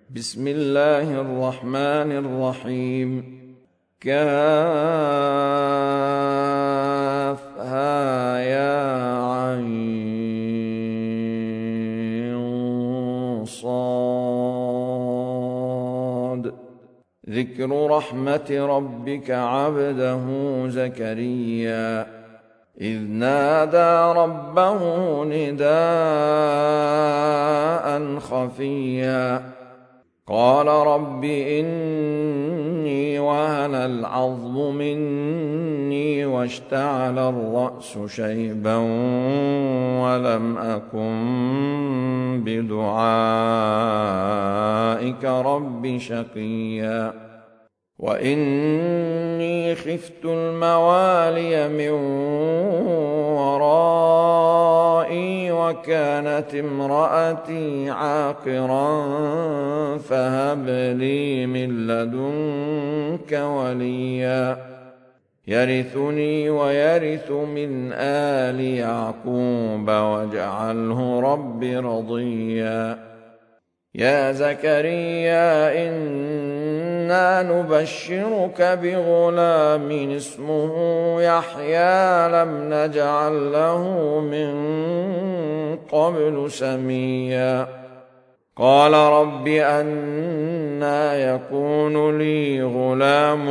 بسم الله الرحمن الرحيم. كافها يا عين صاد. ذكر رحمة ربك عبده زكريا إذ نادى ربه نداء خفيا قال رب إني وهن العظم مني واشتعل الرأس شيبا ولم أكن بدعائك رب شقيا وإني خفت الموالي من ورائي وكانت امرأتي عاقرا فهب لي من لدنك وليا يرثني ويرث من آل يعقوب واجعله رب رضيا. يا زكريا إنا نبشرك بغلام اسمه يحيى لم نجعل له من قبل سميا قال رب أنى يكون لي غلام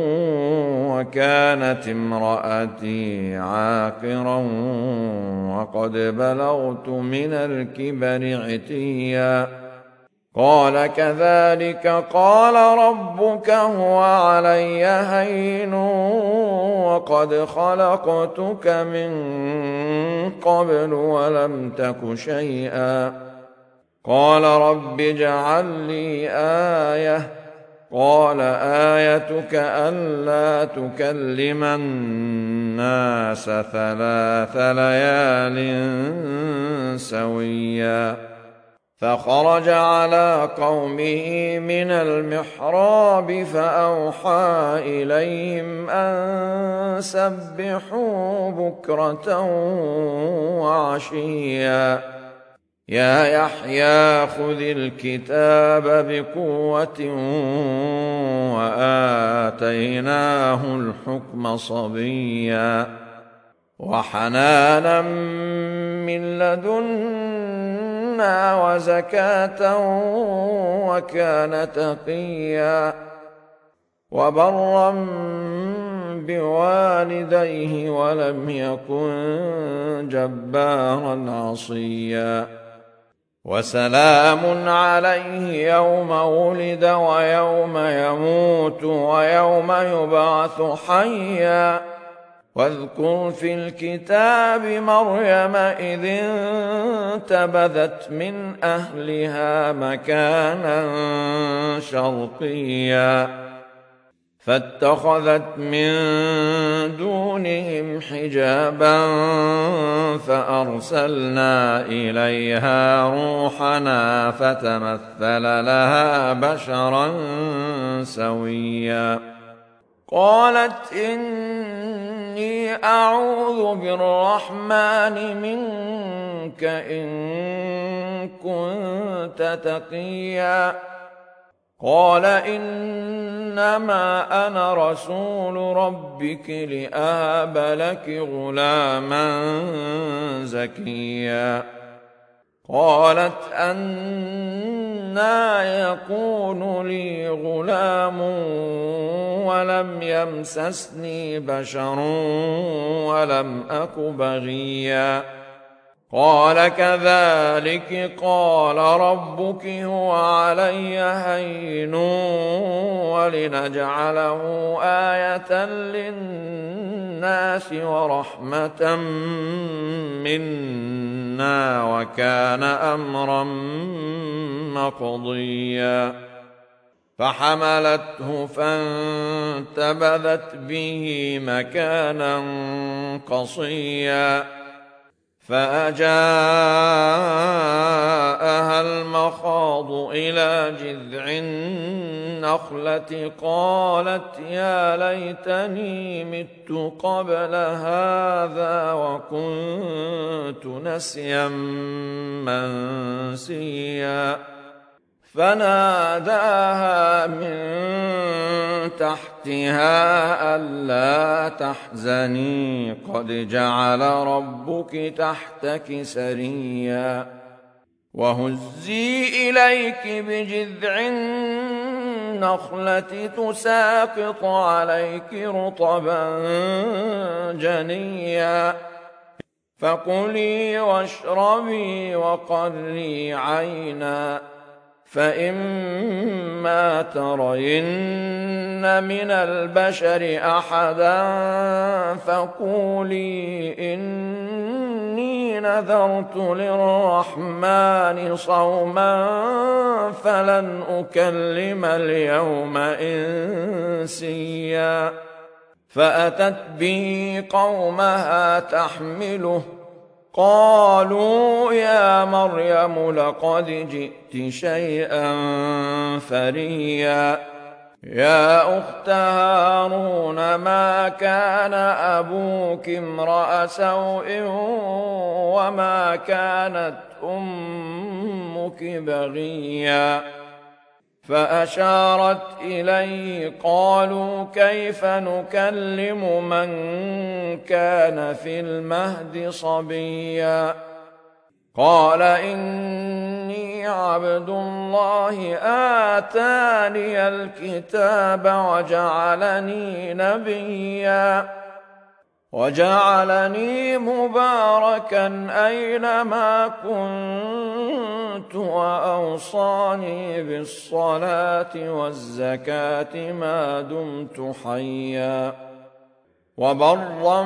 وكانت امرأتي عاقرا وقد بلغت من الكبر عتيا قال كذلك قال ربك هو علي هين وقد خلقتك من قبل ولم تك شيئا قال رب اجعل لي آية قال آيتك ألا تكلم الناس 3 ليال سويا فخرج على قومه من المحراب فأوحى إليهم أن سبحوا بكرة وعشيا يا يحيى خذ الكتاب بقوة وآتيناه الحكم صبيا وحنانا من لدنا وزكاة وكان تقيا وبرا بوالديه ولم يكن جبارا عصيا وسلام عليه يوم ولد ويوم يموت ويوم يبعث حيا واذكر في الكتاب مريم إذ انتبذت من أهلها مكانا شرقيا فاتخذت من دونهم حجابا فأرسلنا إليها روحنا فتمثل لها بشرا سويا قالت إني أعوذ بالرحمن منك إن كنت تقيا قال إنما أنا رسول ربك لأهب لك غلاما زكيا قالت أنى يكون لي غلام ولم يمسسني بشر ولم أك بغيا قال كذلك قال ربك هو علي هين ولنجعله آية للناس ورحمة منا وكان أمرا مقضيا فحملته فانتبذت به مكانا قصيا فأجاءها المخاض إلى جذع النخلة قالت يا ليتني مت قبل هذا وكنت نسيا منسيا فناداها من تحتها ألا تحزني قد جعل ربك تحتك سريا وهزي إليك بجذع النخلة تساقط عليك رطبا جنيا فكلي واشربي وقري عينا فإما ترين من البشر أحدا فقولي إني نذرت للرحمن صوما فلن أكلم اليوم إنسيا فأتت به قومها تحمله قالوا يا مريم لقد جئت شيئا فريا يا أخت هارون ما كان أبوك امرأ سوء وما كانت أمك بغيا فأشارت إليه قالوا كيف نكلم من كان في المهد صبيا قال إني عبد الله آتاني الكتاب وجعلني نبيا وجعلني مباركا أينما كنت وأوصاني بالصلاة والزكاة ما دمت حيا وبرا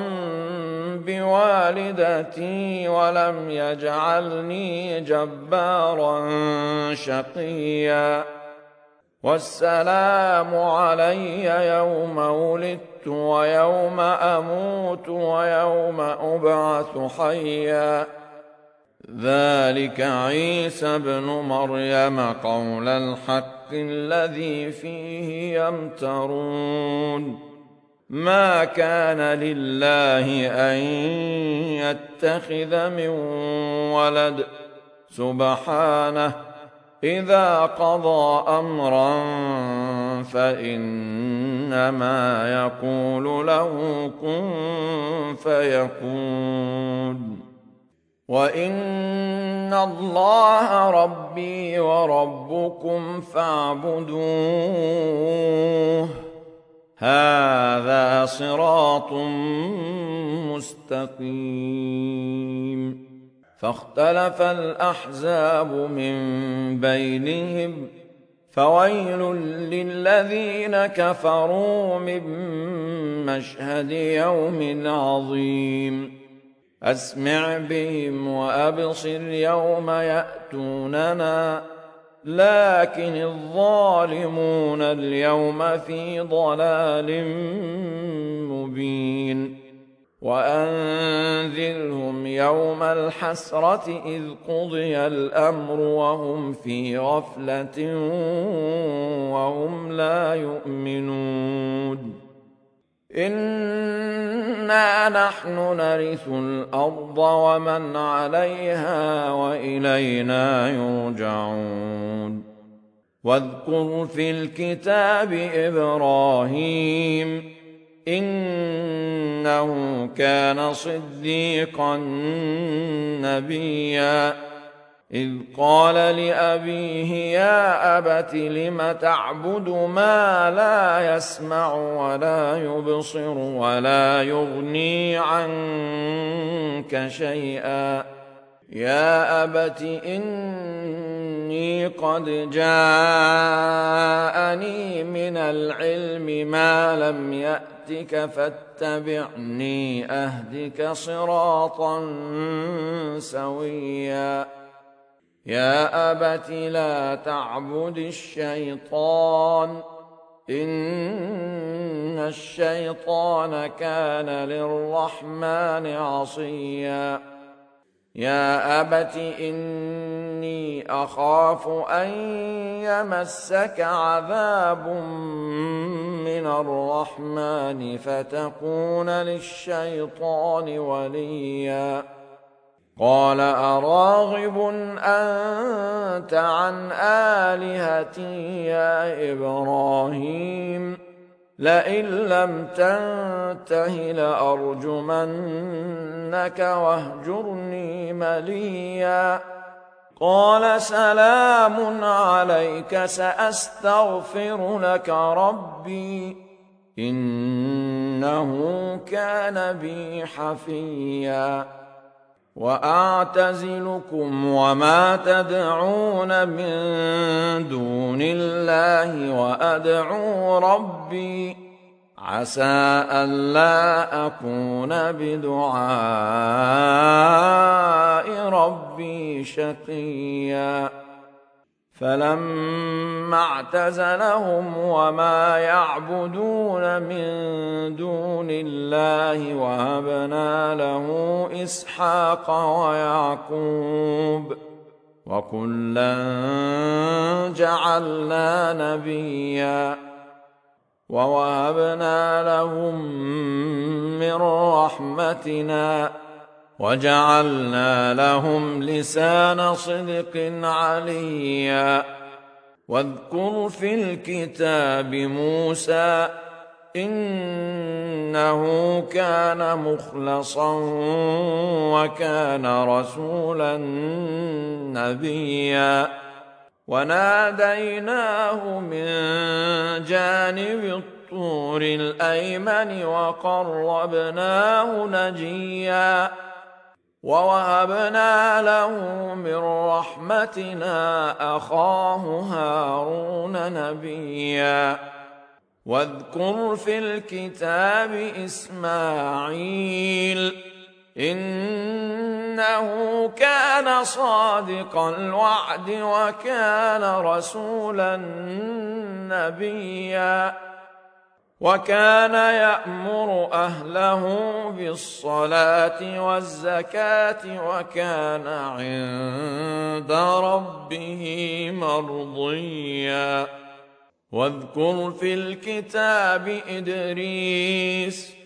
بوالدتي ولم يجعلني جبارا شقيا والسلام علي يوم ولدت ويوم أموت ويوم أبعث حيا ذلك عيسى ابن مريم قول الحق الذي فيه يمترون ما كان لله أن يتخذ من ولد سبحانه إذا قضى أمرا فإنما يقول له كن فيكون وإن الله ربي وربكم فاعبدوه هذا صراط مستقيم فاختلف الأحزاب من بينهم فويل للذين كفروا من مشهد يوم عظيم أسمع بهم وأبصر يوم يأتوننا لكن الظالمون اليوم في ضلال مبين وأنذرهم يوم الحسرة إذ قضي الأمر وهم في غفلة وهم لا يؤمنون إنا نحن نرث الأرض ومن عليها وإلينا يرجعون واذكر في الكتاب إبراهيم إنه كان صديقا نبيا إذ قال لأبيه يا أبت لم تعبد ما لا يسمع ولا يبصر ولا يغني عنك شيئا يا أبت إني قد جاءني من العلم ما لم يأتك فاتبعني أهدك صراطا سويا يا أبت لا تعبد الشيطان إن الشيطان كان للرحمن عصيا يا أبت إني أخاف أن يمسك عذاب من الرحمن فتكون للشيطان وليا قال أراغب أنت عن آلهتي يا إبراهيم لئن لم تنته لأرجمنك واهجرني مليا قال سلام عليك سأستغفر لك ربي إنه كان بي حفيا وأعتزلكم وما تدعون من دون الله وأدعو ربي عسى ألا أكون بدعاء ربي شقيا فلما اعتزلهم وما يعبدون من دون الله وهبنا له إسحاق ويعقوب وكلا جعلنا نبيا ووهبنا لهم من رحمتنا وجعلنا لهم لسان صدق عليا واذكر في الكتاب موسى إنه كان مخلصا وكان رسولا نبيا وناديناه من جانب الطور الأيمن وقربناه نجيا ووهبنا له من رحمتنا أخاه هارون نبيا واذكر في الكتاب إسماعيل إنه كان صادق الوعد وكان رسولا نبيا وكان يأمر أهله بالصلاة والزكاة وكان عند ربه مرضيا واذكر في الكتاب إدريس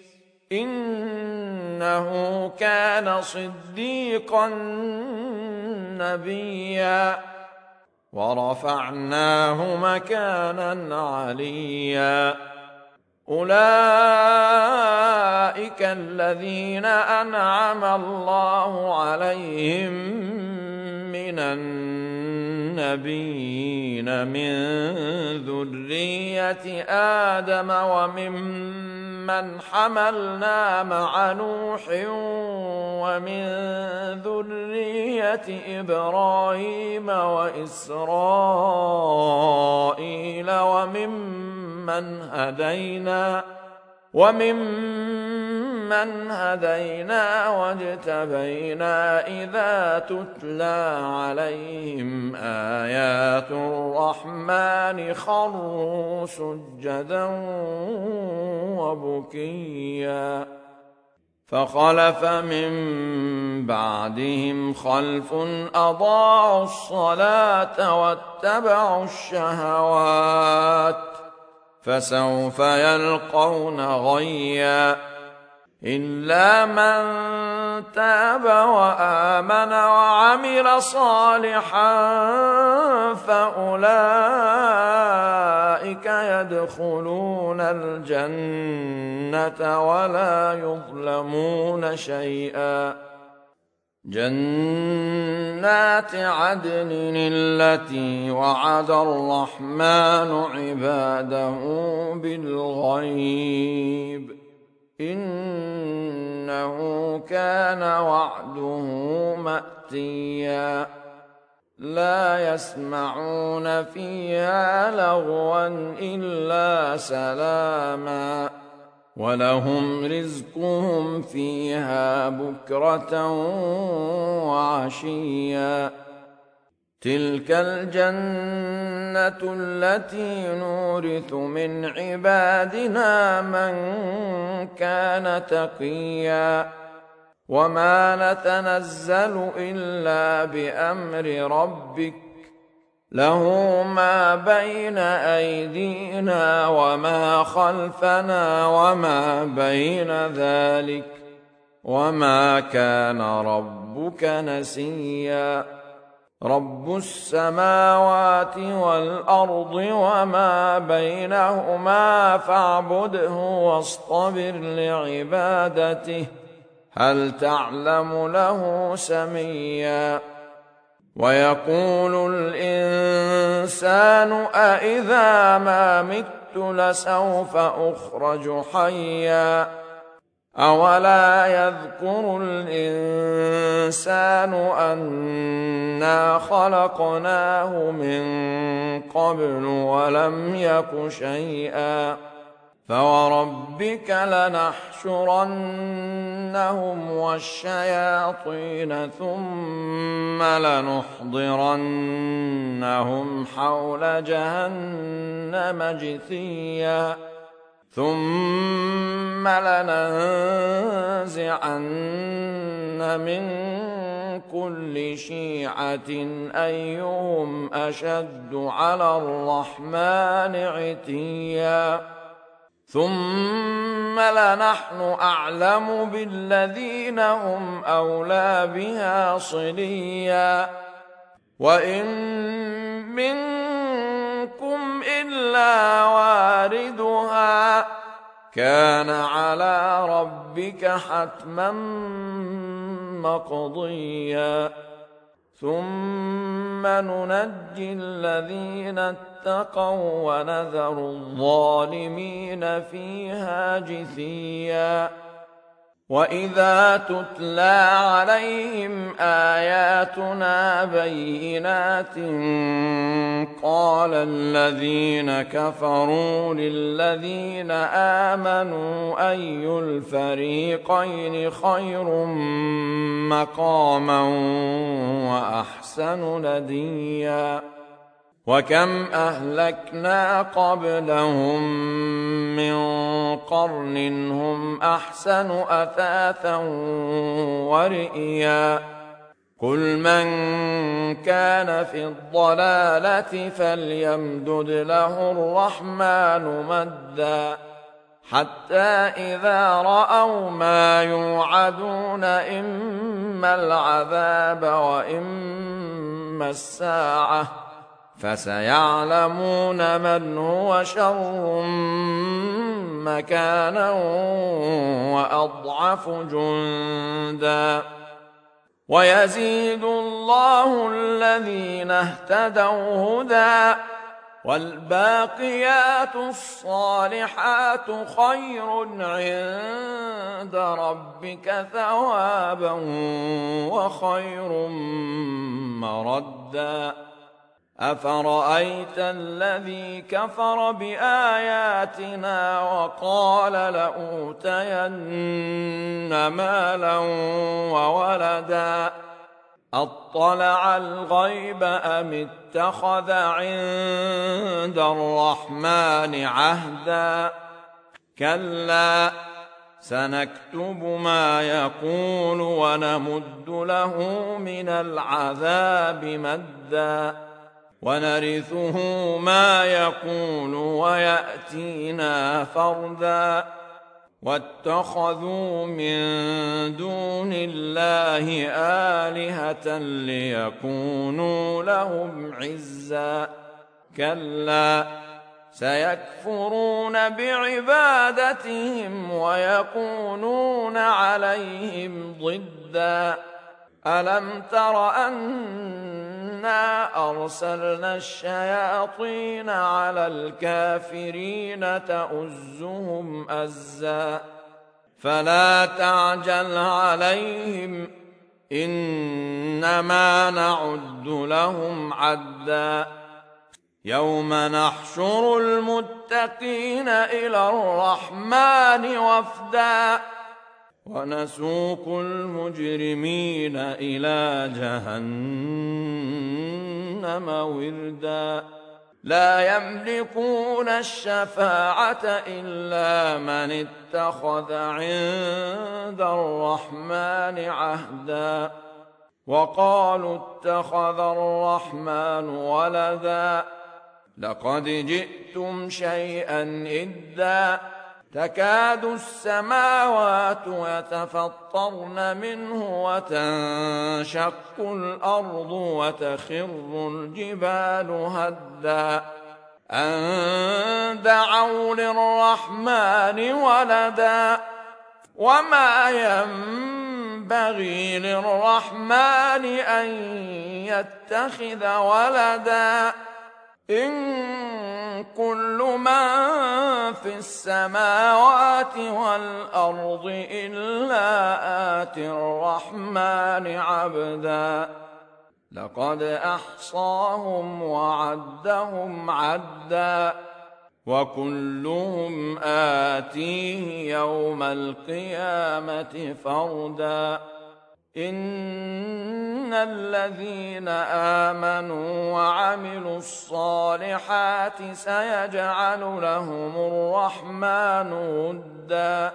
إنه كان صديقا نبيا ورفعناه مكانا عليا أولئك الذين أنعم الله عليهم من النبيين من ذرية آدم وممن حملنا مع نوح ومن ذرية إبراهيم وإسرائيل وممن هدينا واجتبينا إذا تتلى عليهم آيات الرحمن خروا سجدا وبكيا فخلف من بعدهم خلف أضاعوا الصلاة واتبعوا الشهوات فسوف يلقون غيا إلا من تاب وآمن وعمل صالحا فأولئك يدخلون الجنة ولا يظلمون شيئا جنات عدن التي وعد الرحمن عباده بالغيب إنه كان وعده مأتيا لا يسمعون فيها لغوا إلا سلاما ولهم رزقهم فيها بكرة وعشيا تلك الجنة التي نورث من عبادنا من كان تقيا وما نتنزل إلا بأمر ربك له ما بين أيدينا وما خلفنا وما بين ذلك وما كان ربك ربك نسيا رب السماوات والأرض وما بينهما فاعبده واصطبر لعبادته هل تعلم له سميا ويقول الإنسان أإذا ما مت لسوف أخرج حيا أولا يذكر الإنسان أنا خلقناه من قبل ولم يك شيئا فوربك لنحشرنهم والشياطين ثم لنحضرنهم حول جهنم جثيا ثم لننزعن من كل شيعة أيهم أشد على الرحمن عتيا ثم لنحن أعلم بالذين هم أولى بها صليا وإن منكم إلا واردها كان على ربك حتما مقضيا ثم ننجي الذين اتقوا ونذر الظالمين فيها جثيا وإذا تتلى عليهم آياتنا بينات قال الذين كفروا للذين آمنوا أي الفريقين خير مقاما وأحسن نديا وكم أهلكنا قبلهم من قرن هم أحسن أثاثا ورئيا قل من كان في الضلالة فليمدد له الرحمن مدا حتى إذا رأوا ما يوعدون إما العذاب وإما الساعة فسيعلمون من هو شر مكانا وأضعف جندا ويزيد الله الذين اهتدوا هدى والباقيات الصالحات خير عند ربك ثوابا وخير مردا أفرأيت الذي كفر بآياتنا وقال لأوتين مالا وولدا أطلع الغيب أم اتخذ عند الرحمن عهدا كلا سنكتب ما يقول ونمد له من العذاب مدا ونرثه ما يقول ويأتينا فردا واتخذوا من دون الله آلهة ليكونوا لهم عزا كلا سيكفرون بعبادتهم ويكونون عليهم ضدا ألم تر أنا أرسلنا الشياطين على الكافرين تؤزهم أزا فلا تعجل عليهم إنما نعد لهم عدا يوم نحشر المتقين إلى الرحمن وفدا ونسوق المجرمين إلى جهنم وردا لا يملكون الشفاعة إلا من اتخذ عند الرحمن عهدا وقالوا اتخذ الرحمن ولدا لقد جئتم شيئا إدا تكاد السماوات يتفطرن منه وتنشق الأرض وتخر الجبال هدا أن دعوا للرحمن ولدا وما ينبغي للرحمن أن يتخذ ولدا إن كل من في السماوات والأرض إلا آتي الرحمن عبدا لقد أحصاهم وعدهم عدا وكلهم آتيه يوم القيامة فردا إن الذين آمنوا وعملوا الصالحات سيجعل لهم الرحمن ودا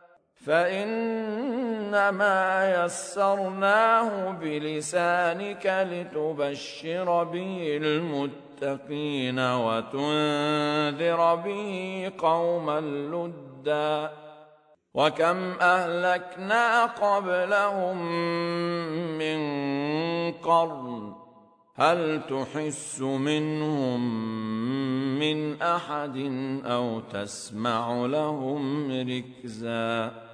فإنما يسرناه بلسانك لتبشر به المتقين وتنذر به قوما لدا وكم أهلكنا قبلهم من قرن هل تحس منهم من أحد أو تسمع لهم ركزا